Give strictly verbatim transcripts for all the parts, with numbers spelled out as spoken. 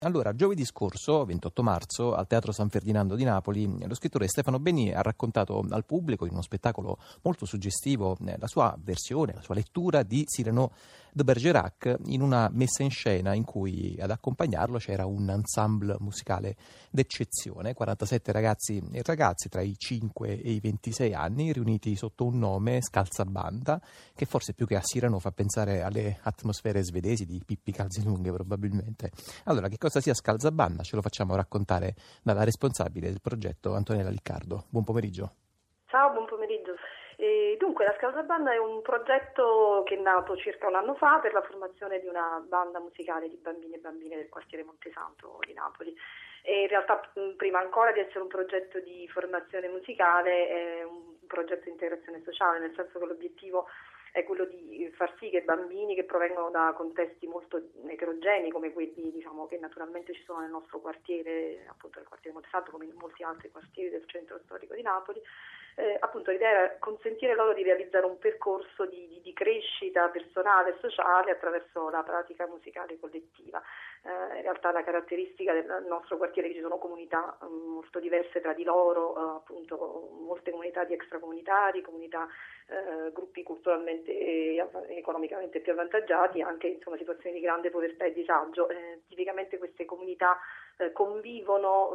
Allora, giovedì scorso, ventotto marzo, al Teatro San Ferdinando di Napoli, lo scrittore Stefano Benni ha raccontato al pubblico, in uno spettacolo molto suggestivo, la sua versione, la sua lettura di Cyrano de Bergerac, in una messa in scena in cui ad accompagnarlo c'era un ensemble musicale d'eccezione, quarantasette ragazzi e ragazze tra i cinque e i ventisei anni, riuniti sotto un nome, Scalzabanda, che forse più che a Cyrano fa pensare alle atmosfere svedesi di Pippi Calzelunghe probabilmente. Allora, che cosa sia Scalzabanda ce lo facciamo raccontare dalla responsabile del progetto, Antonella Liccardo. Buon pomeriggio. Ciao, buon pomeriggio. E dunque, la Scalzabanda è un progetto che è nato circa un anno fa per la formazione di una banda musicale di bambini e bambine del quartiere Montesanto di Napoli. E in realtà, prima ancora di essere un progetto di formazione musicale, è un progetto di integrazione sociale, nel senso che l'obiettivo è quello di far sì che bambini che provengono da contesti molto eterogenei, come quelli diciamo che naturalmente ci sono nel nostro quartiere, appunto nel quartiere Montesanto, come in molti altri quartieri del centro storico di Napoli, eh, appunto l'idea era consentire loro di realizzare un percorso di, di, di crescita personale e sociale attraverso la pratica musicale collettiva. Eh, in realtà la caratteristica del nostro quartiere è che ci sono comunità um, molto diverse tra di loro, uh, appunto molte comunità di extracomunitari, comunità Uh, gruppi culturalmente e economicamente più avvantaggiati, anche insomma situazioni di grande povertà e disagio. Eh, tipicamente queste comunità eh, convivono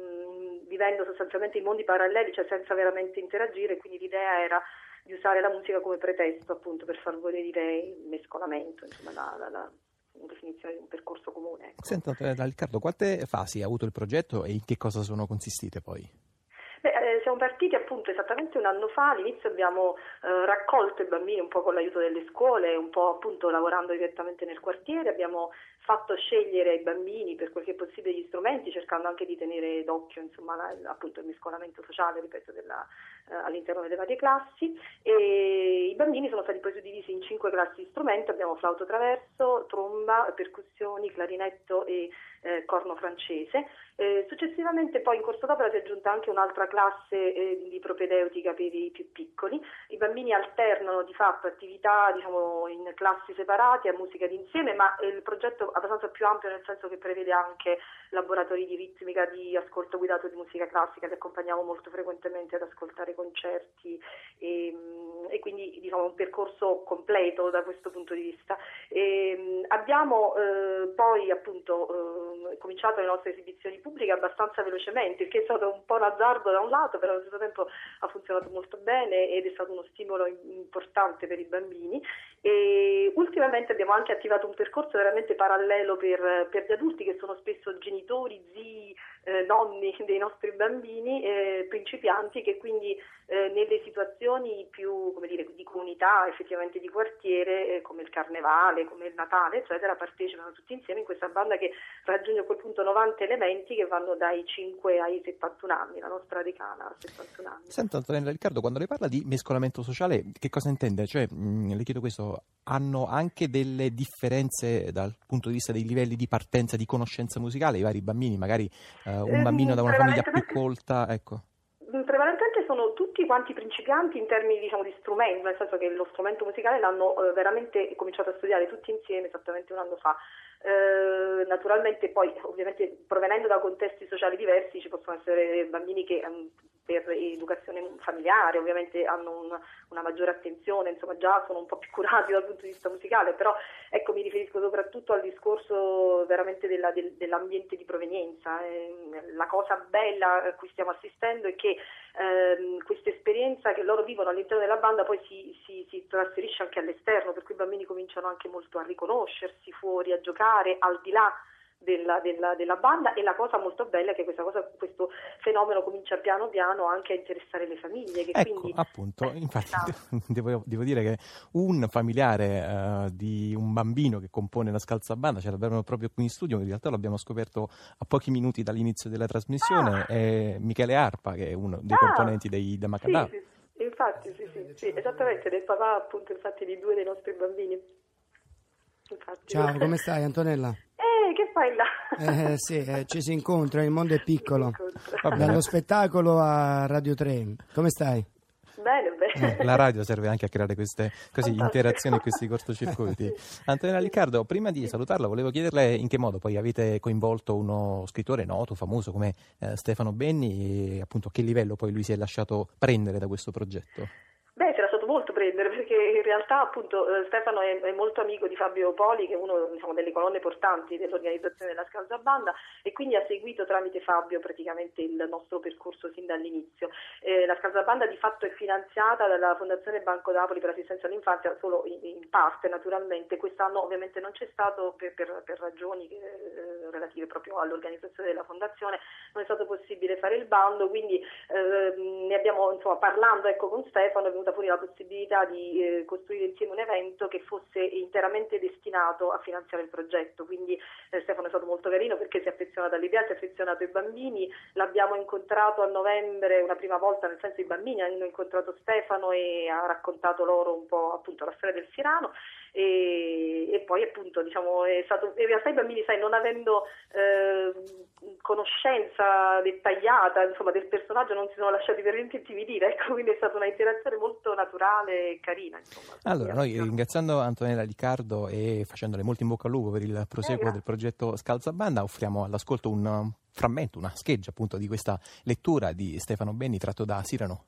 mh, vivendo sostanzialmente in mondi paralleli, cioè senza veramente interagire, quindi l'idea era di usare la musica come pretesto appunto per far volere il mescolamento, insomma la, la, la definizione di un percorso comune. Ecco. Senta, Riccardo, quante fasi ha avuto il progetto e in che cosa sono consistite poi? Beh, eh, siamo partiti appunto esattamente un anno fa. All'inizio abbiamo eh, raccolto i bambini un po' con l'aiuto delle scuole, un po' appunto lavorando direttamente nel quartiere, abbiamo fatto scegliere ai bambini per quel che è possibile gli strumenti, cercando anche di tenere d'occhio insomma la, appunto il mescolamento sociale, ripeto, della, eh, all'interno delle varie classi, e i bambini sono stati poi suddivisi in cinque classi di strumenti. Abbiamo flauto traverso, tromba, percussioni, clarinetto e eh, corno francese. Eh, successivamente poi in corso d'opera si è aggiunta anche un'altra classe eh, di propedeutica per i più piccoli. I bambini alternano di fatto attività diciamo in classi separate a musica d'insieme, ma eh, il progetto è abbastanza più ampio, nel senso che prevede anche laboratori di ritmica, di ascolto guidato di musica classica, li accompagniamo molto frequentemente ad ascoltare concerti e, e quindi diciamo un percorso completo da questo punto di vista. E, abbiamo eh, poi appunto eh, cominciato le nostre esibizioni pubbliche abbastanza velocemente, il che è stato un po' un azzardo da un lato, però allo stesso tempo ha funzionato molto bene ed è stato uno stimolo importante per i bambini. E ultimamente abbiamo anche attivato un percorso veramente parallelo per, per gli adulti, che sono spesso genitori, zii, eh, nonni dei nostri bambini eh, principianti, che quindi eh, nelle situazioni più come dire di comunità, effettivamente di quartiere, eh, come il carnevale, come il Natale, eccetera, partecipano tutti insieme in questa banda che raggiunge a quel punto novanta elementi che vanno dai cinque ai settantuno anni, la nostra decana ha settantuno anni. Senta Antonella Riccardo, quando lei parla di mescolamento sociale, che cosa intende? Cioè, mh, le chiedo questo, hanno anche delle differenze dal punto di vista dei livelli di partenza di conoscenza musicale, i vari bambini, magari eh, un bambino da una famiglia più colta, ecco. Prevalentemente sono tutti quanti principianti in termini diciamo di strumento, nel senso che lo strumento musicale l'hanno eh, veramente cominciato a studiare tutti insieme esattamente un anno fa. Eh, naturalmente poi ovviamente provenendo da contesti sociali diversi ci possono essere bambini che um, per educazione familiare ovviamente hanno un, una maggiore attenzione, insomma già sono un po' più curati dal punto di vista musicale, però ecco mi riferisco soprattutto al discorso veramente della, del, dell'ambiente di provenienza. Eh, la cosa bella a cui stiamo assistendo è che ehm, questa esperienza che loro vivono all'interno della banda poi si, si, si trasferisce anche all'esterno, per cui i bambini cominciano anche molto a riconoscersi fuori, a giocare al di là Della, della, della banda, e la cosa molto bella è che questa cosa, questo fenomeno comincia piano piano anche a interessare le famiglie. Che ecco, quindi, appunto, infatti devo, devo dire che un familiare uh, di un bambino che compone la Scalzabanda ce l'abbiamo proprio qui in studio, in realtà l'abbiamo scoperto a pochi minuti dall'inizio della trasmissione, ah. è Michele Arpa, che è uno dei ah. componenti dei The Macadam. Sì, sì, infatti, sì, sì, sì, esattamente, del papà appunto infatti di due dei nostri bambini. Infatti. Ciao, come stai Antonella? Eh, che fai là? Eh sì, eh, ci si incontra, il mondo è piccolo. Dallo spettacolo a Radio tre. Come stai? bene, bene. Eh, la radio serve anche a creare queste così, interazioni e questi cortocircuiti. Antonella Liccardo, prima di salutarla volevo chiederle in che modo poi avete coinvolto uno scrittore noto, famoso come eh, Stefano Benni, e appunto a che livello poi lui si è lasciato prendere da questo progetto. Beh, si era stato molto prendere, perché in realtà appunto eh, Stefano è, è molto amico di Fabio Poli, che è uno, diciamo, delle colonne portanti dell'organizzazione della Scalzabanda, e quindi ha seguito tramite Fabio praticamente il nostro percorso sin dall'inizio. Eh, la Scalzabanda di fatto è finanziata dalla Fondazione Banco d'Apoli per l'assistenza all'infanzia, solo in, in parte naturalmente. Quest'anno ovviamente non c'è stato per, per, per ragioni eh, relative proprio all'organizzazione della fondazione, non è stato possibile fare il bando, quindi eh, ne abbiamo, insomma, parlando ecco con Stefano è venuta fuori la possibilità di eh, costruire insieme un evento che fosse interamente destinato a finanziare il progetto. Quindi eh, Stefano è stato molto carino perché si è affezionato all'idea, si è affezionato ai bambini, l'abbiamo incontrato a novembre una prima volta, nel senso i bambini hanno incontrato Stefano e ha raccontato loro un po' appunto la storia del Sirano. E, e poi appunto diciamo è stato, in realtà i bambini, sai, non avendo eh, conoscenza dettagliata insomma del personaggio, non si sono lasciati per niente intimidire, ecco, quindi è stata una interazione molto naturale e carina, insomma. Allora noi, ringraziando Antonella Liccardo e facendole molto in bocca al lupo per il proseguo eh, del progetto Scalzabanda, offriamo all'ascolto un frammento, una scheggia appunto di questa lettura di Stefano Benni tratto da Cyrano.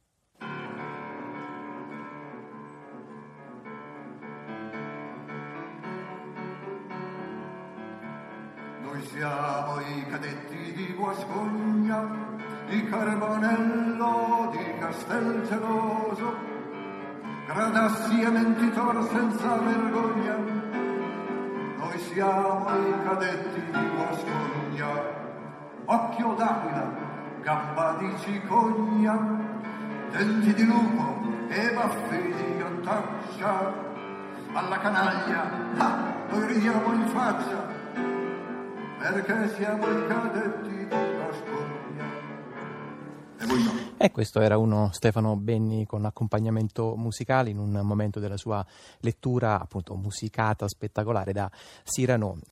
Noi siamo i cadetti di Guascogna, di Carbonello, di Castelgeloso, Gradassi e Mentitor senza vergogna. Noi siamo i cadetti di Guascogna, occhio d'aquila, gamba di cicogna, denti di lupo e baffi di ottaccia. Alla canaglia, ah, noi ridiamo in faccia, perché siamo i cadetti di Guascogna e voi no. E questo era uno Stefano Benni con accompagnamento musicale in un momento della sua lettura appunto musicata spettacolare da Cyrano.